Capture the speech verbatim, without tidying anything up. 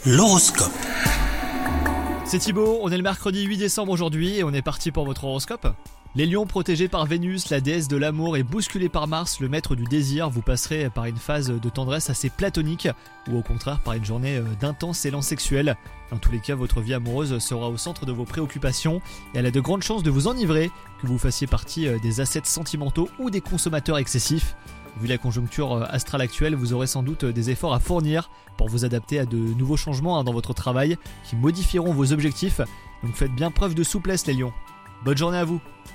L'horoscope. C'est Thibaut, on est le mercredi huit décembre aujourd'hui et on est parti pour votre horoscope. Les lions protégés par Vénus, la déesse de l'amour, et bousculés par Mars, le maître du désir, vous passerez par une phase de tendresse assez platonique ou au contraire par une journée d'intense élan sexuel. Dans tous les cas, votre vie amoureuse sera au centre de vos préoccupations et elle a de grandes chances de vous enivrer, que vous fassiez partie des ascètes sentimentaux ou des consommateurs excessifs. Vu la conjoncture astrale actuelle, vous aurez sans doute des efforts à fournir pour vous adapter à de nouveaux changements dans votre travail qui modifieront vos objectifs. Donc faites bien preuve de souplesse les lions. Bonne journée à vous.